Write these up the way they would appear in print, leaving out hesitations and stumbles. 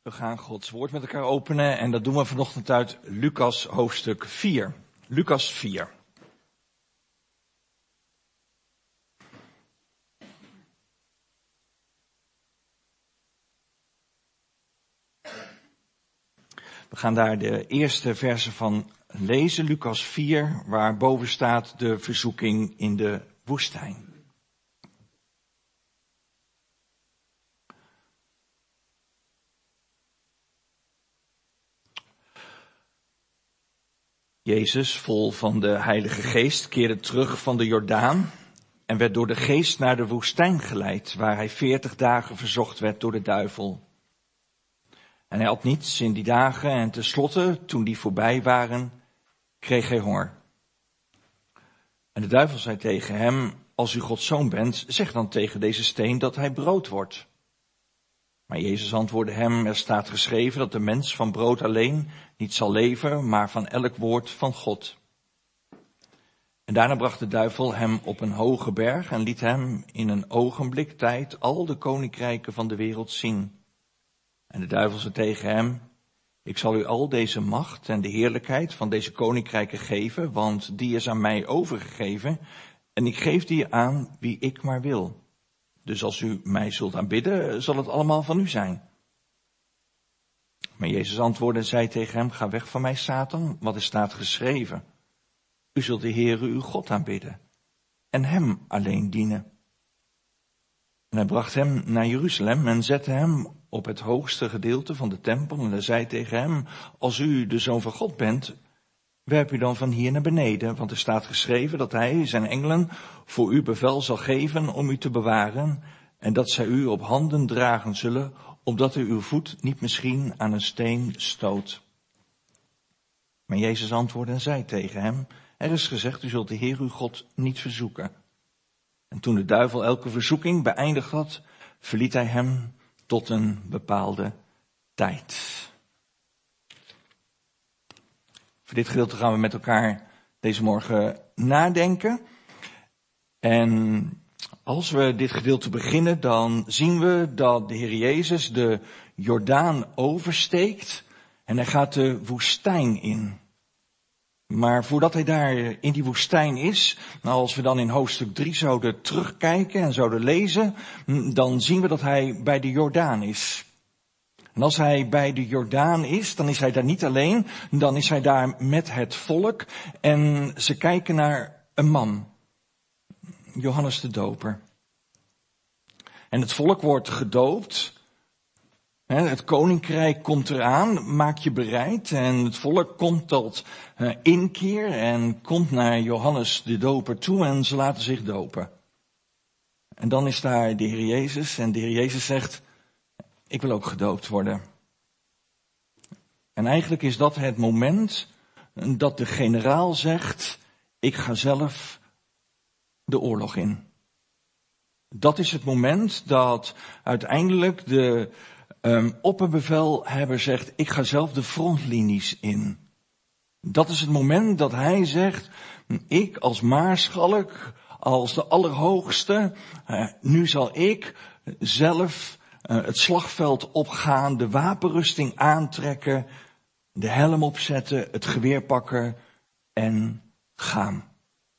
We gaan Gods woord met elkaar openen en dat doen we vanochtend uit Lucas hoofdstuk 4. Lucas 4. We gaan daar de eerste versen van lezen, Lucas 4, waar boven staat de verzoeking in de woestijn. Jezus, vol van de Heilige Geest, keerde terug van de Jordaan en werd door de Geest naar de woestijn geleid, waar hij 40 dagen verzocht werd door de duivel. En hij at niets in die dagen en tenslotte, toen die voorbij waren, kreeg hij honger. En de duivel zei tegen hem, als u Gods zoon bent, zeg dan tegen deze steen dat hij brood wordt. Maar Jezus antwoordde hem, er staat geschreven dat de mens van brood alleen niet zal leven, maar van elk woord van God. En daarna bracht de duivel hem op een hoge berg en liet hem in een ogenblik tijd al de koninkrijken van de wereld zien. En de duivel zei tegen hem, ik zal u al deze macht en de heerlijkheid van deze koninkrijken geven, want die is aan mij overgegeven en ik geef die aan wie ik maar wil. Dus als u mij zult aanbidden, zal het allemaal van u zijn. Maar Jezus antwoordde en zei tegen hem, ga weg van mij, Satan, wat er staat geschreven. U zult de Heere uw God aanbidden en hem alleen dienen. En hij bracht hem naar Jeruzalem en zette hem op het hoogste gedeelte van de tempel. En hij zei tegen hem, als u de Zoon van God bent, werp u dan van hier naar beneden, want er staat geschreven dat hij zijn engelen voor u bevel zal geven om u te bewaren en dat zij u op handen dragen zullen, opdat u uw voet niet misschien aan een steen stoot. Maar Jezus antwoordde en zei tegen hem, er is gezegd, u zult de Heer uw God niet verzoeken. En toen de duivel elke verzoeking beëindigd had, verliet hij hem tot een bepaalde tijd. Voor dit gedeelte gaan we met elkaar deze morgen nadenken. En als we dit gedeelte beginnen, dan zien we dat de Heer Jezus de Jordaan oversteekt en hij gaat de woestijn in. Maar voordat hij daar in die woestijn is, nou als we dan in hoofdstuk 3 zouden terugkijken en zouden lezen, dan zien we dat hij bij de Jordaan is. En als hij bij de Jordaan is, dan is hij daar niet alleen, dan is hij daar met het volk en ze kijken naar een man, Johannes de Doper. En het volk wordt gedoopt, het koninkrijk komt eraan, maak je bereid en het volk komt tot inkeer en komt naar Johannes de Doper toe en ze laten zich dopen. En dan is daar de Heer Jezus en de Heer Jezus zegt, ik wil ook gedoopt worden. En eigenlijk is dat het moment dat de generaal zegt, ik ga zelf de oorlog in. Dat is het moment dat uiteindelijk de opperbevelhebber zegt, ik ga zelf de frontlinies in. Dat is het moment dat hij zegt, ik als maarschalk, als de Allerhoogste, nu zal ik zelf het slagveld opgaan, de wapenrusting aantrekken, de helm opzetten, het geweer pakken en gaan.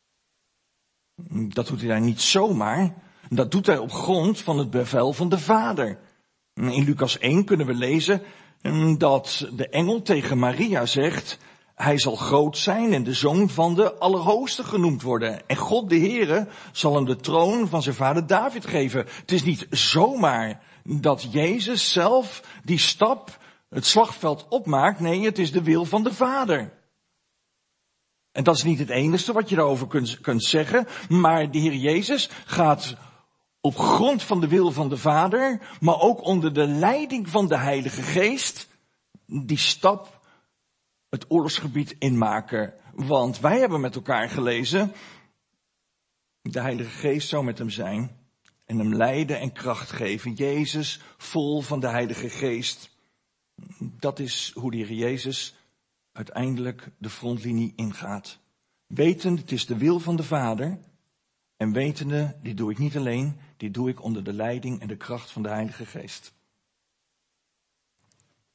Dat doet hij daar niet zomaar, dat doet hij op grond van het bevel van de Vader. In Lucas 1 kunnen we lezen dat de engel tegen Maria zegt, hij zal groot zijn en de zoon van de Allerhoogste genoemd worden. En God de Heere zal hem de troon van zijn vader David geven. Het is niet zomaar dat Jezus zelf die stap, het slagveld opmaakt. Nee, het is de wil van de Vader. En dat is niet het enige wat je daarover kunt zeggen. Maar de Heer Jezus gaat op grond van de wil van de Vader, maar ook onder de leiding van de Heilige Geest, die stap het oorlogsgebied inmaken. Want wij hebben met elkaar gelezen, de Heilige Geest zou met hem zijn en hem leiden en kracht geven. Jezus vol van de Heilige Geest. Dat is hoe de Heer Jezus uiteindelijk de frontlinie ingaat. Wetend, het is de wil van de Vader. En wetende, dit doe ik niet alleen, dit doe ik onder de leiding en de kracht van de Heilige Geest.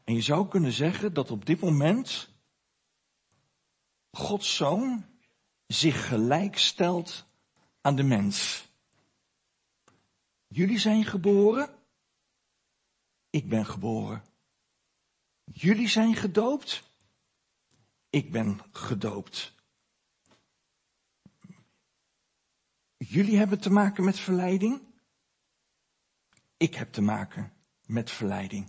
En je zou kunnen zeggen dat op dit moment Gods Zoon zich gelijk stelt aan de mens. Jullie zijn geboren, ik ben geboren. Jullie zijn gedoopt, ik ben gedoopt. Jullie hebben te maken met verleiding, ik heb te maken met verleiding.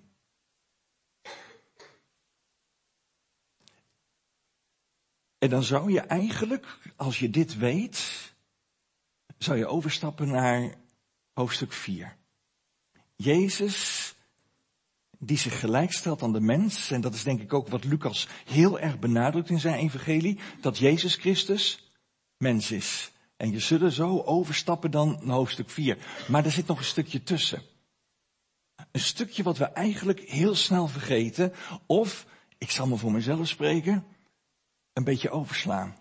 En dan zou je eigenlijk, als je dit weet, zou je overstappen naar hoofdstuk 4. Jezus, die zich gelijkstelt aan de mens, en dat is denk ik ook wat Lucas heel erg benadrukt in zijn evangelie, dat Jezus Christus mens is. En je zullen zo overstappen dan naar hoofdstuk 4. Maar er zit nog een stukje tussen. Een stukje wat we eigenlijk heel snel vergeten, of, ik zal maar voor mezelf spreken, een beetje overslaan.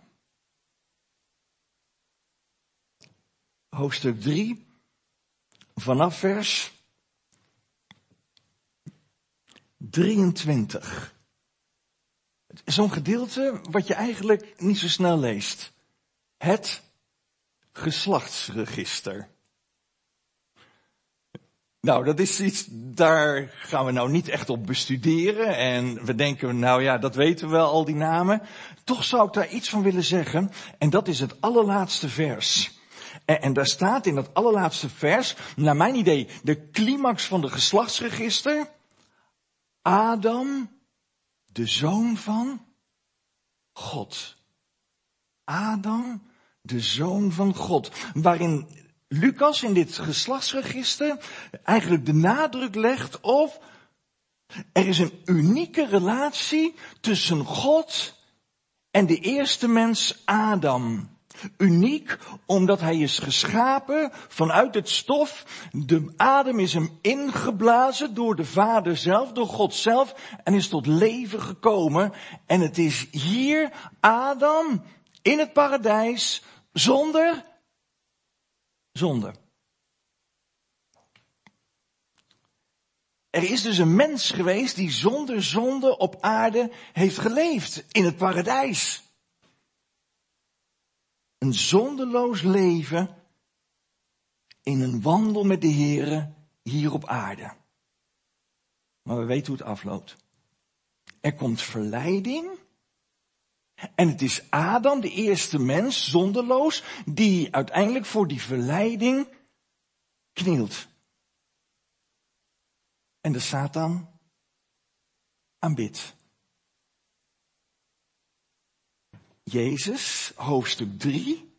Hoofdstuk 3, vanaf vers 23. Zo'n gedeelte wat je eigenlijk niet zo snel leest. Het geslachtsregister. Nou, dat is iets, daar gaan we nou niet echt op bestuderen. En we denken, nou ja, dat weten we wel, al die namen. Toch zou ik daar iets van willen zeggen. En dat is het allerlaatste vers. En daar staat in dat allerlaatste vers, naar mijn idee, de climax van de geslachtsregister. Adam, de zoon van God. Adam, de zoon van God. Waarin Lucas in dit geslachtsregister eigenlijk de nadruk legt op, er is een unieke relatie tussen God en de eerste mens Adam. Uniek omdat hij is geschapen vanuit het stof. De adem is hem ingeblazen door de Vader zelf, door God zelf, en is tot leven gekomen. En het is hier Adam in het paradijs zonder zonde. Er is dus een mens geweest die zonder zonde op aarde heeft geleefd in het paradijs. Een zondeloos leven in een wandel met de Here hier op aarde. Maar we weten hoe het afloopt. Er komt verleiding. En het is Adam, de eerste mens, zonderloos, die uiteindelijk voor die verleiding knielt. En de Satan aanbidt. Jezus, hoofdstuk 3.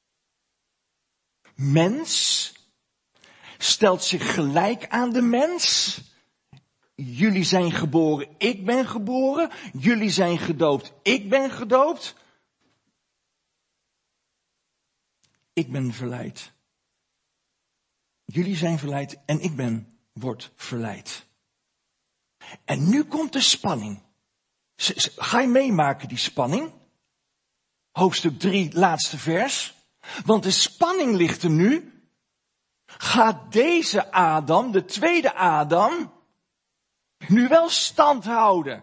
Mens stelt zich gelijk aan de mens. Jullie zijn geboren, ik ben geboren. Jullie zijn gedoopt, ik ben gedoopt. Ik ben verleid. Jullie zijn verleid en ik word verleid. En nu komt de spanning. Ga je meemaken die spanning? Hoofdstuk 3, laatste vers. Want de spanning ligt er nu. Gaat deze Adam, de tweede Adam, nu wel stand houden?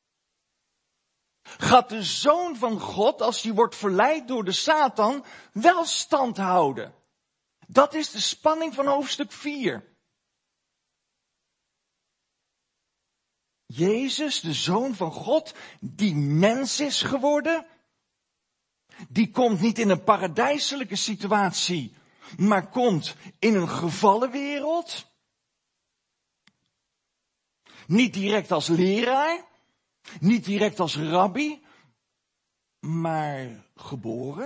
Gaat de Zoon van God, als hij wordt verleid door de Satan, wel stand houden? Dat is de spanning van hoofdstuk 4. Jezus, de Zoon van God, die mens is geworden, die komt niet in een paradijselijke situatie, maar komt in een gevallen wereld. Niet direct als leraar, niet direct als rabbi, maar geboren.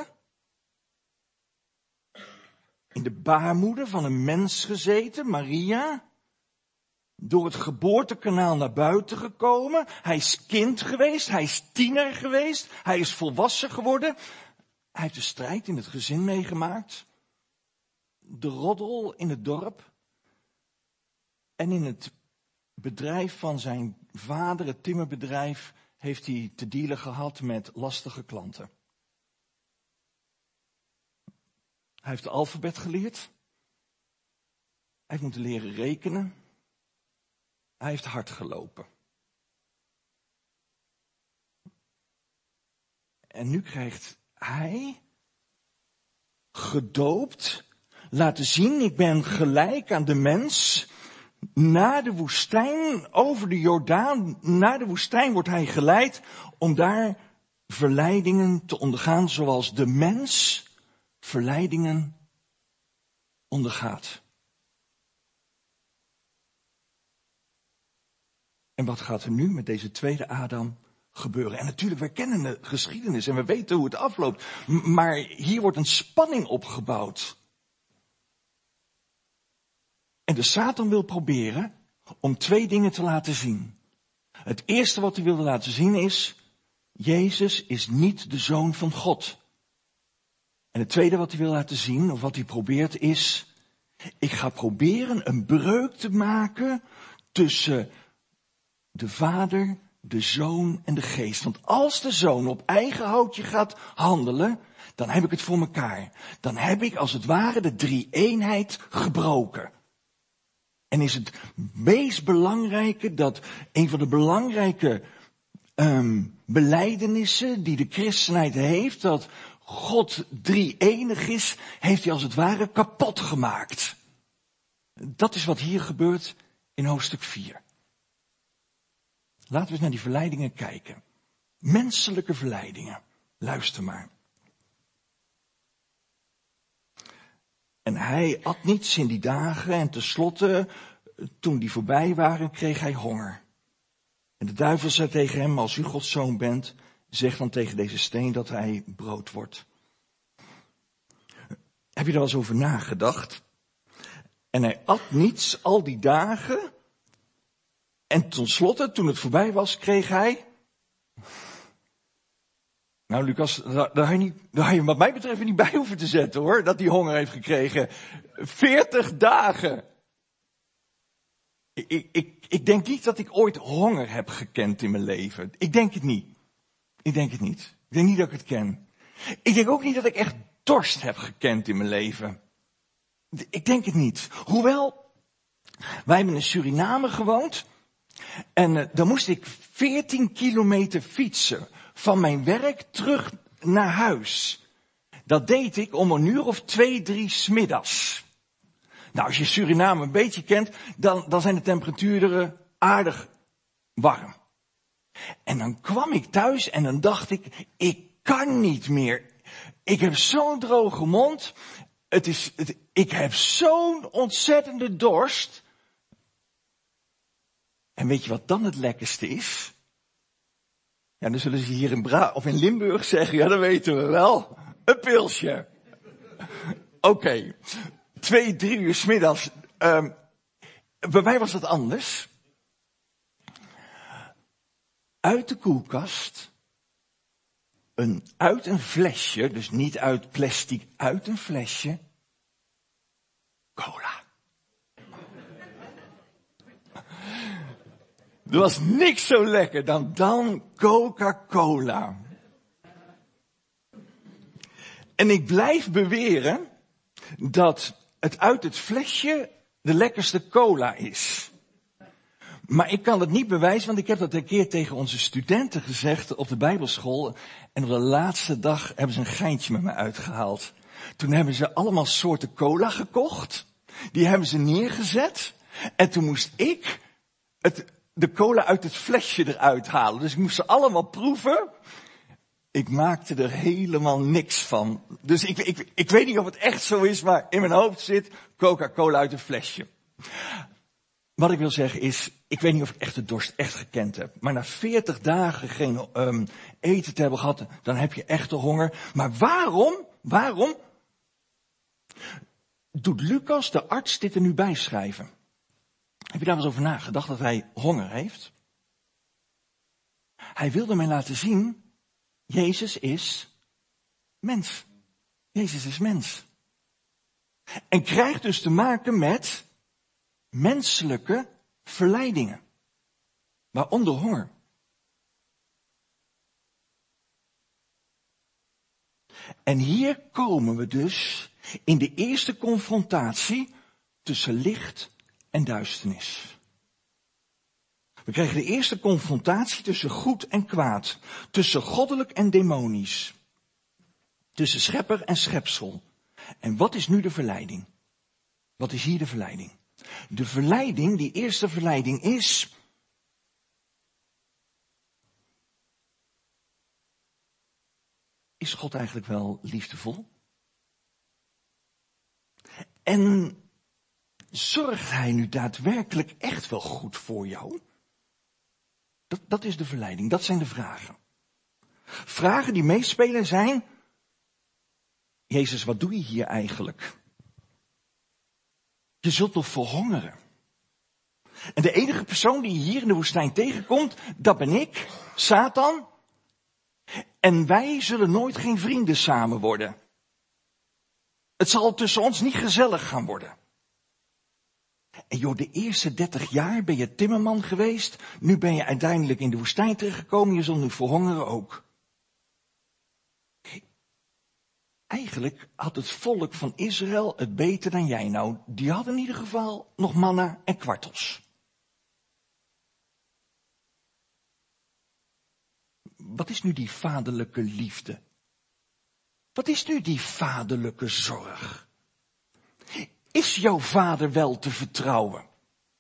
In de baarmoeder van een mens gezeten, Maria. Door het geboortekanaal naar buiten gekomen. Hij is kind geweest, hij is tiener geweest, hij is volwassen geworden. Hij heeft de strijd in het gezin meegemaakt. De roddel in het dorp. En in het bedrijf van zijn vader, het timmerbedrijf, heeft hij te dealen gehad met lastige klanten. Hij heeft het alfabet geleerd. Hij heeft moeten leren rekenen. Hij heeft hard gelopen. En nu krijgt hij, gedoopt, laten zien, ik ben gelijk aan de mens. Naar de woestijn, over de Jordaan, naar de woestijn wordt hij geleid om daar verleidingen te ondergaan zoals de mens verleidingen ondergaat. En wat gaat er nu met deze tweede Adam gebeuren? En natuurlijk, wij kennen de geschiedenis en we weten hoe het afloopt. Maar hier wordt een spanning opgebouwd. En de Satan wil proberen om twee dingen te laten zien. Het eerste wat hij wilde laten zien is, Jezus is niet de Zoon van God. En het tweede wat hij wil laten zien, of wat hij probeert is, ik ga proberen een breuk te maken tussen de Vader, de Zoon en de Geest. Want als de Zoon op eigen houtje gaat handelen, dan heb ik het voor mekaar. Dan heb ik als het ware de drie-eenheid gebroken. En is het meest belangrijke dat een van de belangrijke belijdenissen die de christenheid heeft, dat God drie-enig is, heeft hij als het ware kapot gemaakt. Dat is wat hier gebeurt in hoofdstuk 4. Laten we eens naar die verleidingen kijken. Menselijke verleidingen. Luister maar. En hij at niets in die dagen en tenslotte, toen die voorbij waren, kreeg hij honger. En de duivel zei tegen hem, als u Gods zoon bent, zeg dan tegen deze steen dat hij brood wordt. Heb je daar wel eens over nagedacht? En hij at niets al die dagen. En tenslotte, toen het voorbij was, kreeg hij... Nou Lucas, daar had je wat mij betreft niet bij hoeven te zetten hoor, dat hij honger heeft gekregen. 40 dagen. Ik denk niet dat ik ooit honger heb gekend in mijn leven. Ik denk het niet. Ik denk niet dat ik het ken. Ik denk ook niet dat ik echt dorst heb gekend in mijn leven. Ik denk het niet. Hoewel, wij hebben in Suriname gewoond. En dan moest ik 14 kilometer fietsen van mijn werk terug naar huis. Dat deed ik om 1:00 of 2-3 'smiddags. Nou, als je Suriname een beetje kent, dan zijn de temperaturen aardig warm. En dan kwam ik thuis en dan dacht ik kan niet meer. Ik heb zo'n droge mond. Ik heb zo'n ontzettende dorst. En weet je wat dan het lekkerste is? Ja, dan zullen ze hier in Limburg zeggen, ja, dat weten we wel. Een pilsje. Oké. 2-3 uur 's middags. Bij mij was dat anders. Uit de koelkast. Uit een flesje, dus niet uit plastic, uit een flesje. Cola. Er was niks zo lekker dan Coca-Cola. En ik blijf beweren dat het uit het flesje de lekkerste cola is. Maar ik kan het niet bewijzen, want ik heb dat een keer tegen onze studenten gezegd op de Bijbelschool. En op de laatste dag hebben ze een geintje met me uitgehaald. Toen hebben ze allemaal soorten cola gekocht. Die hebben ze neergezet. En toen moest ik de cola uit het flesje eruit halen. Dus ik moest ze allemaal proeven. Ik maakte er helemaal niks van. Dus ik weet niet of het echt zo is, maar in mijn hoofd zit Coca-Cola uit een flesje. Wat ik wil zeggen is, ik weet niet of ik echt de dorst echt gekend heb. Maar na 40 dagen geen eten te hebben gehad, dan heb je echt de honger. Maar waarom doet Lucas, de arts, dit er nu bij schrijven? Heb je daar wel eens over nagedacht dat hij honger heeft? Hij wilde mij laten zien, Jezus is mens. Jezus is mens. En krijgt dus te maken met menselijke verleidingen. Waaronder honger. En hier komen we dus in de eerste confrontatie tussen licht en duisternis. We kregen de eerste confrontatie tussen goed en kwaad. Tussen goddelijk en demonisch. Tussen schepper en schepsel. En wat is nu de verleiding? Wat is hier de verleiding? De verleiding, die eerste verleiding is... Is God eigenlijk wel liefdevol? En zorgt hij nu daadwerkelijk echt wel goed voor jou? Dat is de verleiding, dat zijn de vragen. Vragen die meespelen zijn... Jezus, wat doe je hier eigenlijk? Je zult toch verhongeren? En de enige persoon die je hier in de woestijn tegenkomt, dat ben ik, Satan. En wij zullen nooit geen vrienden samen worden. Het zal tussen ons niet gezellig gaan worden. En joh, de eerste 30 jaar ben je timmerman geweest. Nu ben je uiteindelijk in de woestijn terechtgekomen. Je zult nu verhongeren ook. Eigenlijk had het volk van Israël het beter dan jij. Nou, die hadden in ieder geval nog manna en kwartels. Wat is nu die vaderlijke liefde? Wat is nu die vaderlijke zorg? Is jouw vader wel te vertrouwen?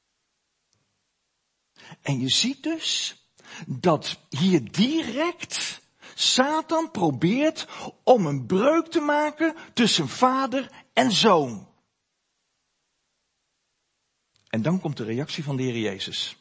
En je ziet dus dat hier direct Satan probeert om een breuk te maken tussen vader en zoon. En dan komt de reactie van de Heer Jezus.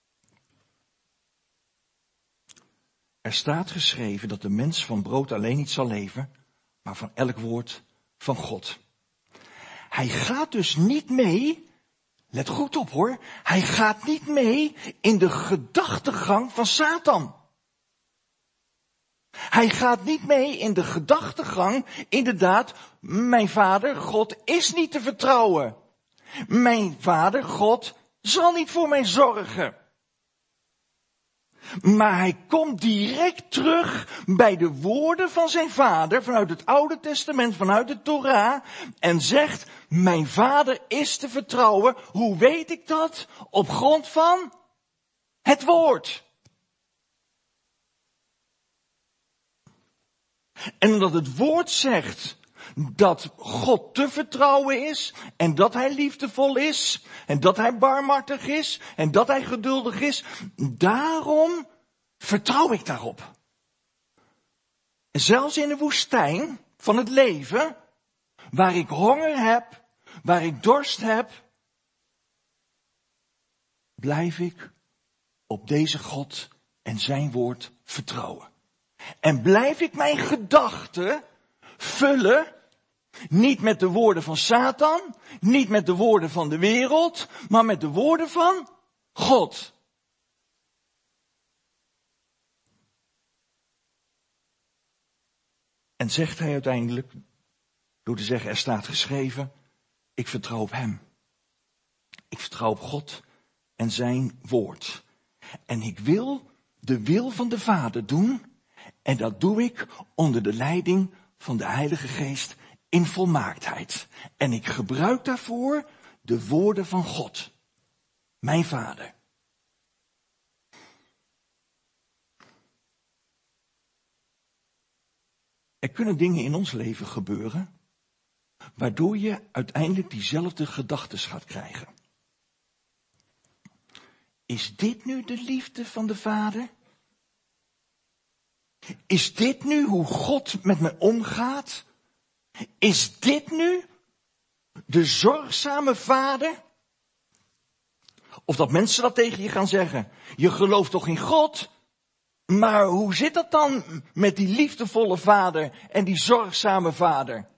Er staat geschreven dat de mens van brood alleen niet zal leven, maar van elk woord van God. Hij gaat dus niet mee, let goed op hoor, hij gaat niet mee in de gedachtegang van Satan. Hij gaat niet mee in de gedachtegang, inderdaad, mijn vader God is niet te vertrouwen. Mijn vader God zal niet voor mij zorgen. Maar hij komt direct terug bij de woorden van zijn vader, vanuit het Oude Testament, vanuit de Torah, en zegt, mijn vader is te vertrouwen. Hoe weet ik dat? Op grond van het woord. En omdat het woord zegt dat God te vertrouwen is, en dat hij liefdevol is, en dat hij barmhartig is, en dat hij geduldig is, daarom vertrouw ik daarop. En zelfs in de woestijn van het leven, waar ik honger heb, waar ik dorst heb, blijf ik op deze God en zijn woord vertrouwen. En blijf ik mijn gedachten vullen, niet met de woorden van Satan, niet met de woorden van de wereld, maar met de woorden van God. En zegt hij uiteindelijk, door te zeggen, er staat geschreven, ik vertrouw op hem. Ik vertrouw op God en zijn woord. En ik wil de wil van de Vader doen. En dat doe ik onder de leiding van de Heilige Geest in volmaaktheid. En ik gebruik daarvoor de woorden van God, mijn Vader. Er kunnen dingen in ons leven gebeuren, waardoor je uiteindelijk diezelfde gedachtes gaat krijgen. Is dit nu de liefde van de Vader? Is dit nu hoe God met me omgaat? Is dit nu de zorgzame Vader? Of dat mensen dat tegen je gaan zeggen. Je gelooft toch in God? Maar hoe zit dat dan met die liefdevolle Vader en die zorgzame Vader?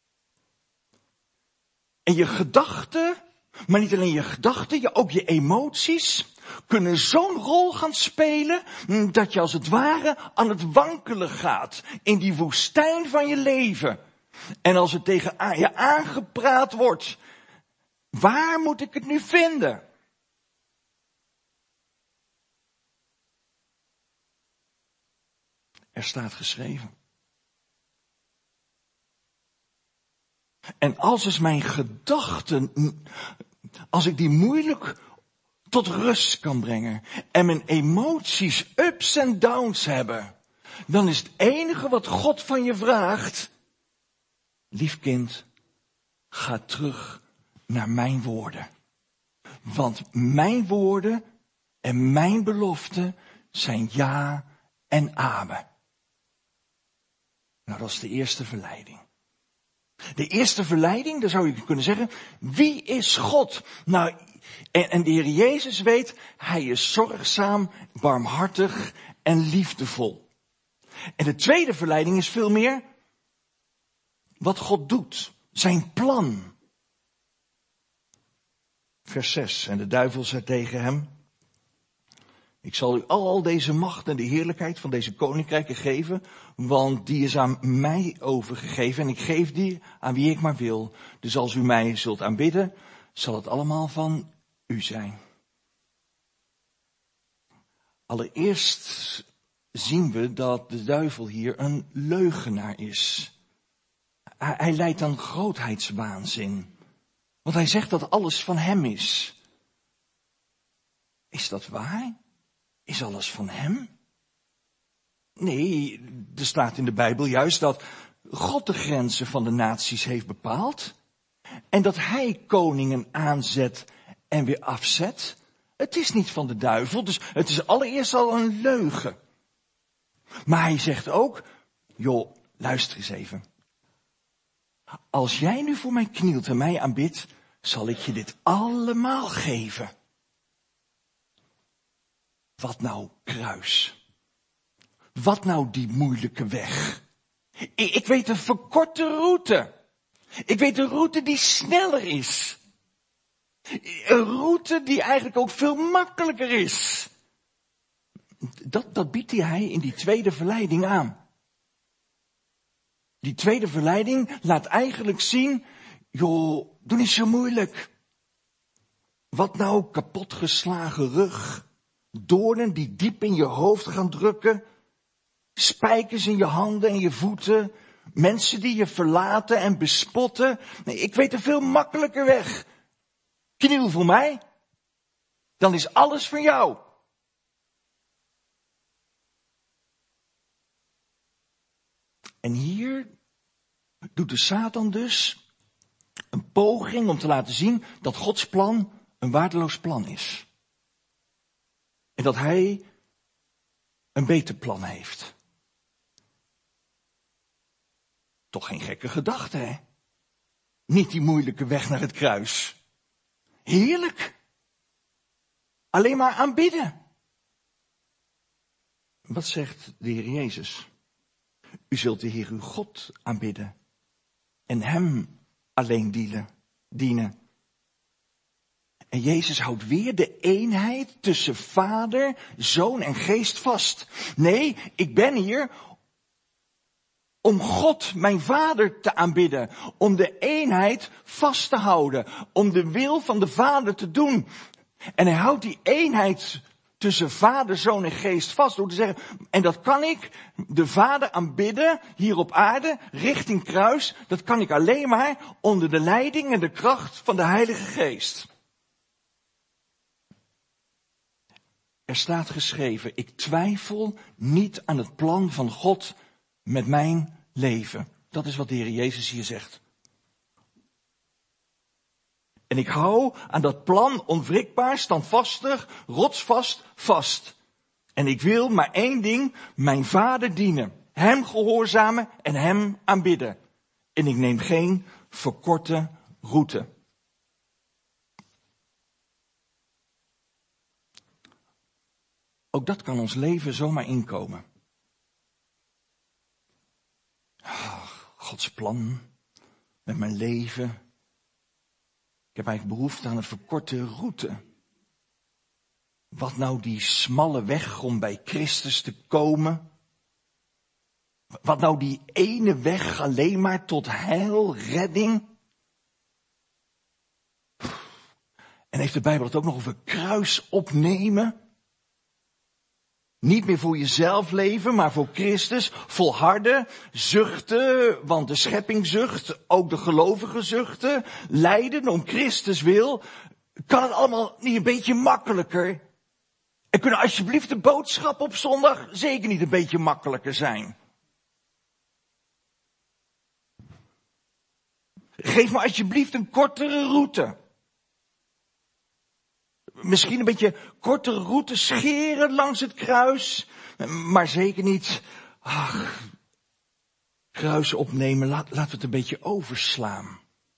En je gedachten, maar niet alleen je gedachten, ook je emoties kunnen zo'n rol gaan spelen dat je als het ware aan het wankelen gaat in die woestijn van je leven. En als het tegen je aangepraat wordt, waar moet ik het nu vinden? Er staat geschreven. En als mijn gedachten, als ik die moeilijk tot rust kan brengen en mijn emoties ups en downs hebben, dan is het enige wat God van je vraagt: lief kind, ga terug naar mijn woorden. Want mijn woorden en mijn beloften zijn ja en amen. Nou, dat is de eerste verleiding. De eerste verleiding, daar zou je kunnen zeggen: wie is God? Nou, en de Heer Jezus weet, hij is zorgzaam, barmhartig en liefdevol. En de tweede verleiding is veel meer wat God doet. Zijn plan. Vers 6. En de duivel zei tegen hem: ik zal u al deze macht en de heerlijkheid van deze koninkrijken geven, want die is aan mij overgegeven en ik geef die aan wie ik maar wil. Dus als u mij zult aanbidden, zal het allemaal van u zijn. Allereerst zien we dat de duivel hier een leugenaar is. Hij leidt aan grootheidswaanzin. Want hij zegt dat alles van hem is. Is dat waar? Is alles van hem? Nee, er staat in de Bijbel juist dat God de grenzen van de naties heeft bepaald. En dat hij koningen aanzet en weer afzet. Het is niet van de duivel, dus het is allereerst al een leugen. Maar hij zegt ook: joh, luister eens even. Als jij nu voor mij knielt en mij aanbidt, zal ik je dit allemaal geven. Wat nou kruis? Wat nou die moeilijke weg? Ik weet een verkorte route. Ik weet een route die sneller is. Een route die eigenlijk ook veel makkelijker is. Dat biedt hij in die tweede verleiding aan. Die tweede verleiding laat eigenlijk zien: joh, doe niet zo moeilijk. Wat nou kapotgeslagen rug, doornen die diep in je hoofd gaan drukken, spijkers in je handen en je voeten, mensen die je verlaten en bespotten. Nee, ik weet een veel makkelijker weg. Kniel voor mij, dan is alles van jou. En hier doet de Satan dus een poging om te laten zien dat Gods plan een waardeloos plan is. En dat hij een beter plan heeft. Toch geen gekke gedachte, hè? Niet die moeilijke weg naar het kruis. Heerlijk. Alleen maar aanbidden. Wat zegt de Heer Jezus? U zult de Heer uw God aanbidden en hem alleen dienen. En Jezus houdt weer de eenheid tussen Vader, Zoon en Geest vast. Nee, ik ben hier om God, mijn Vader, te aanbidden. Om de eenheid vast te houden. Om de wil van de Vader te doen. En hij houdt die eenheid tussen Vader, Zoon en Geest vast. Door te zeggen, en dat kan ik, de Vader aanbidden, hier op aarde, richting kruis. Dat kan ik alleen maar onder de leiding en de kracht van de Heilige Geest. Er staat geschreven: ik twijfel niet aan het plan van God met mijn leven. Dat is wat de Heer Jezus hier zegt. En ik hou aan dat plan onwrikbaar, standvastig, rotsvast vast. En ik wil maar één ding: mijn Vader dienen. Hem gehoorzamen en hem aanbidden. En ik neem geen verkorte route. Ook dat kan ons leven zomaar inkomen. Gods plan met mijn leven. Ik heb eigenlijk behoefte aan een verkorte route. Wat nou die smalle weg om bij Christus te komen? Wat nou die ene weg alleen maar tot heil, redding? En heeft de Bijbel het ook nog over kruis opnemen? Niet meer voor jezelf leven, maar voor Christus. Volharden, zuchten, want de schepping zucht, ook de gelovigen zuchten. Lijden om Christus wil. Kan het allemaal niet een beetje makkelijker? En kunnen alsjeblieft de boodschappen op zondag zeker niet een beetje makkelijker zijn? Geef me alsjeblieft een kortere route. Misschien een beetje kortere route scheren langs het kruis. Maar zeker niet, kruis opnemen, laten we het een beetje overslaan.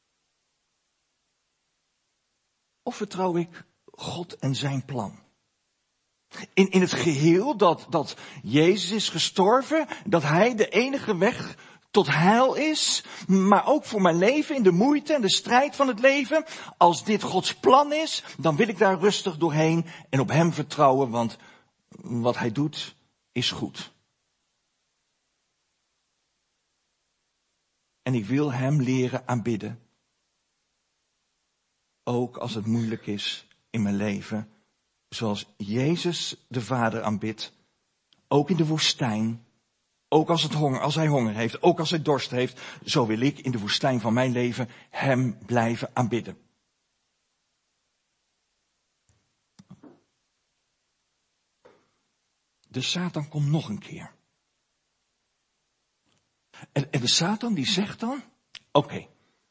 Of vertrouw ik God en zijn plan? In het geheel dat Jezus is gestorven, dat hij de enige weg tot heil is, maar ook voor mijn leven, in de moeite en de strijd van het leven. Als dit Gods plan is, dan wil ik daar rustig doorheen en op hem vertrouwen, want wat hij doet is goed. En ik wil hem leren aanbidden. Ook als het moeilijk is in mijn leven. Zoals Jezus de Vader aanbidt. Ook in de woestijn. Ook als hij honger heeft. Ook als hij dorst heeft. Zo wil ik in de woestijn van mijn leven hem blijven aanbidden. De Satan komt nog een keer. En de Satan die zegt dan, oké.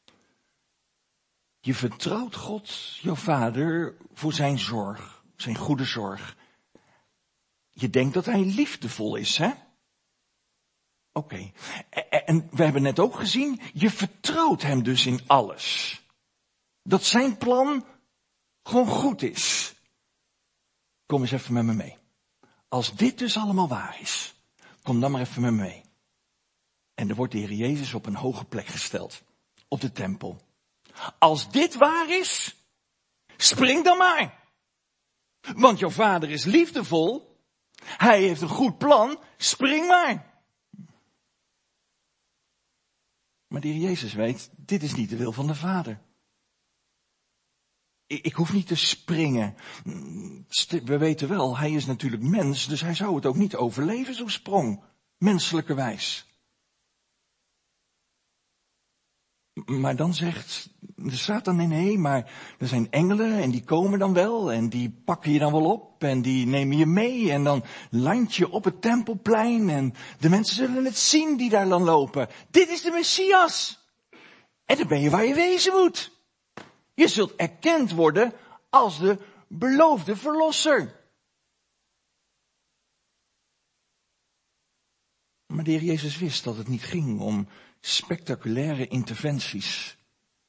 Je vertrouwt God, jouw vader, voor zijn zorg, zijn goede zorg. Je denkt dat hij liefdevol is, hè? Oké. En we hebben net ook gezien, je vertrouwt hem dus in alles. Dat zijn plan gewoon goed is. Kom eens even met me mee. Als dit dus allemaal waar is, kom dan maar even met me mee. En er wordt de Heer Jezus op een hoge plek gesteld. Op de tempel. Als dit waar is, spring dan maar. Want jouw vader is liefdevol. Hij heeft een goed plan. Spring maar. Maar de Heer Jezus weet, dit is niet de wil van de Vader. Ik hoef niet te springen. We weten wel, hij is natuurlijk mens, dus hij zou het ook niet overleven, zo'n sprong. Menselijkerwijs. Maar dan zegt de Satan, nee, maar er zijn engelen en die komen dan wel en die pakken je dan wel op en die nemen je mee en dan land je op het tempelplein en de mensen zullen het zien die daar dan lopen. Dit is de Messias. En dan ben je waar je wezen moet. Je zult erkend worden als de beloofde verlosser. Maar de Heer Jezus wist dat het niet ging om spectaculaire interventies.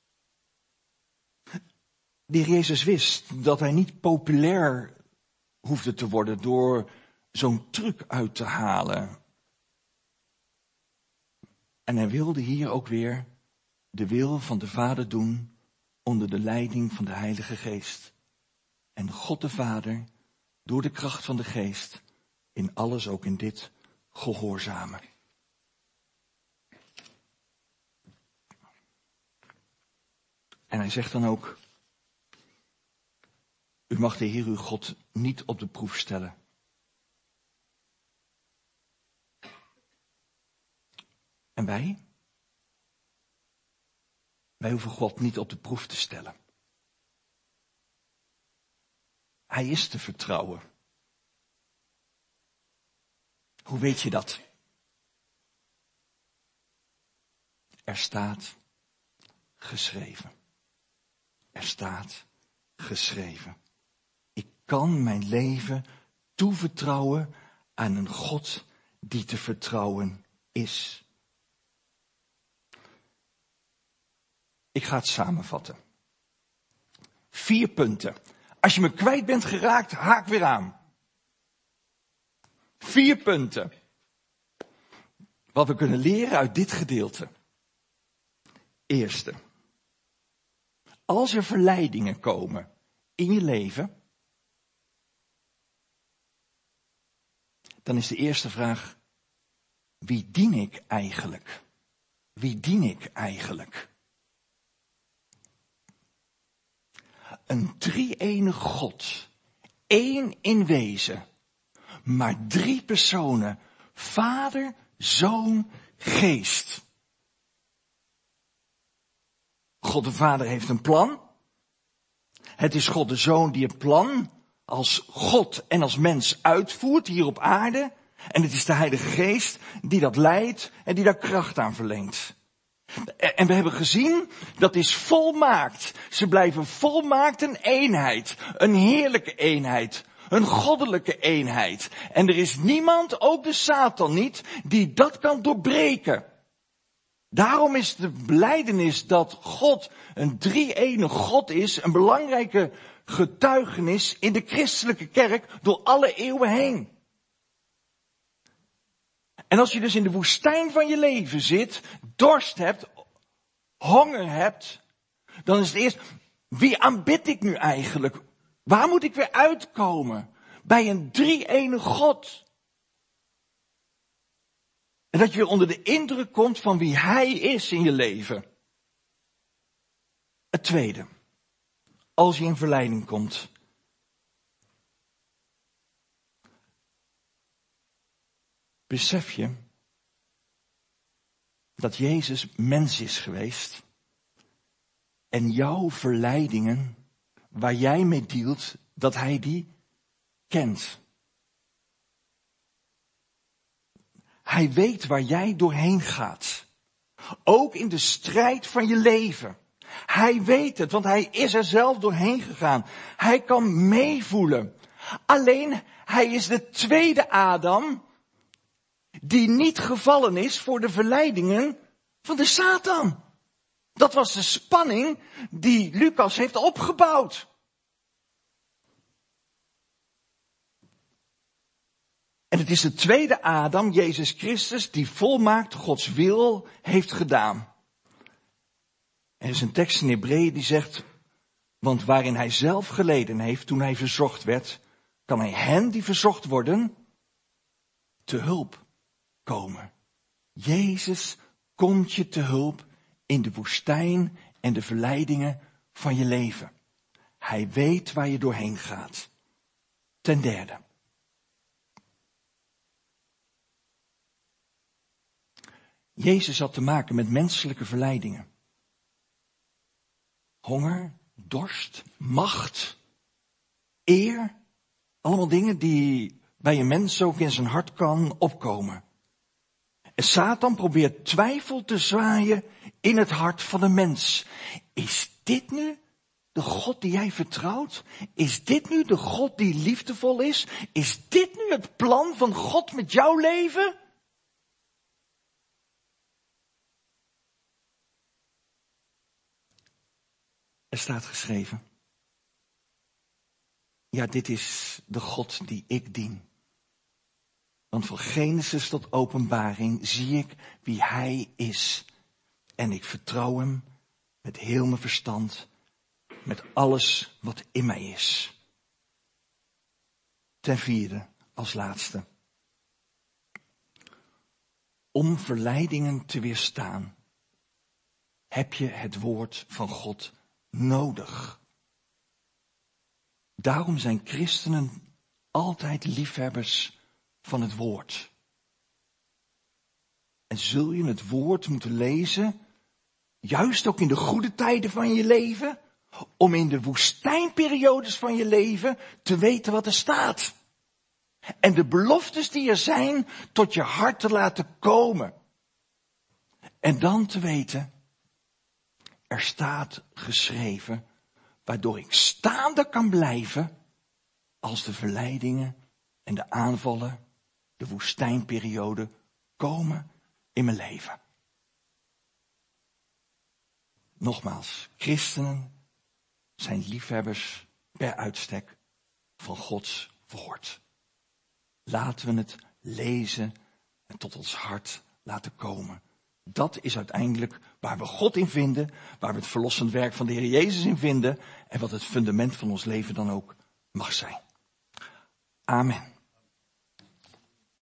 De Heer Jezus wist dat hij niet populair hoefde te worden door zo'n truc uit te halen. En hij wilde hier ook weer de wil van de Vader doen onder de leiding van de Heilige Geest. En God de Vader, door de kracht van de Geest, in alles ook in dit gehoorzamen. En hij zegt dan ook, u mag de Heer uw God niet op de proef stellen. En wij? Wij hoeven God niet op de proef te stellen. Hij is te vertrouwen. Hoe weet je dat? Er staat geschreven. Er staat geschreven. Ik kan mijn leven toevertrouwen aan een God die te vertrouwen is. Ik ga het samenvatten. 4 punten. Als je me kwijt bent geraakt, haak weer aan. 4 punten. Wat we kunnen leren uit dit gedeelte. Eerste. Als er verleidingen komen in je leven, dan is de eerste vraag, wie dien ik eigenlijk? Wie dien ik eigenlijk? Een drie-enige God, 1 in wezen, maar 3 personen, Vader, Zoon, Geest. God de Vader heeft een plan. Het is God de Zoon die het plan als God en als mens uitvoert hier op aarde. En het is de Heilige Geest die dat leidt en die daar kracht aan verleent. En we hebben gezien, dat is volmaakt. Ze blijven volmaakt een eenheid. Een heerlijke eenheid. Een goddelijke eenheid. En er is niemand, ook de Satan niet, die dat kan doorbreken. Daarom is de belijdenis dat God een drie-ene God is, een belangrijke getuigenis in de christelijke kerk door alle eeuwen heen. En als je dus in de woestijn van je leven zit, dorst hebt, honger hebt, dan is het eerst, wie aanbid ik nu eigenlijk? Waar moet ik weer uitkomen? Bij een drie-ene God. En dat je weer onder de indruk komt van wie Hij is in je leven. Het tweede. Als je in verleiding komt. Besef je dat Jezus mens is geweest. En jouw verleidingen, waar jij mee dealt, dat Hij die kent. Hij weet waar jij doorheen gaat. Ook in de strijd van je leven. Hij weet het, want Hij is er zelf doorheen gegaan. Hij kan meevoelen. Alleen, Hij is de tweede Adam die niet gevallen is voor de verleidingen van de Satan. Dat was de spanning die Lucas heeft opgebouwd. En het is de tweede Adam, Jezus Christus, die volmaakt Gods wil heeft gedaan. Er is een tekst in Hebreeën die zegt, want waarin Hij zelf geleden heeft toen Hij verzocht werd, kan Hij hen die verzocht worden te hulp komen. Jezus komt je te hulp in de woestijn en de verleidingen van je leven. Hij weet waar je doorheen gaat. Ten derde. Jezus had te maken met menselijke verleidingen. Honger, dorst, macht, eer. Allemaal dingen die bij een mens ook in zijn hart kan opkomen. En Satan probeert twijfel te zwaaien in het hart van de mens. Is dit nu de God die jij vertrouwt? Is dit nu de God die liefdevol is? Is dit nu het plan van God met jouw leven? Er staat geschreven. Ja, dit is de God die ik dien. Want van Genesis tot Openbaring zie ik wie Hij is. En ik vertrouw Hem met heel mijn verstand, met alles wat in mij is. Ten vierde, als laatste. Om verleidingen te weerstaan, heb je het woord van God nodig. Daarom zijn christenen altijd liefhebbers van het woord. En zul je het woord moeten lezen, juist ook in de goede tijden van je leven, om in de woestijnperiodes van je leven te weten wat er staat. En de beloftes die er zijn tot je hart te laten komen. En dan te weten, er staat geschreven, waardoor ik staande kan blijven als de verleidingen en de aanvallen, de woestijnperiode komen in mijn leven. Nogmaals, christenen zijn liefhebbers per uitstek van Gods woord. Laten we het lezen en tot ons hart laten komen. Dat is uiteindelijk waar we God in vinden, waar we het verlossend werk van de Heer Jezus in vinden en wat het fundament van ons leven dan ook mag zijn. Amen.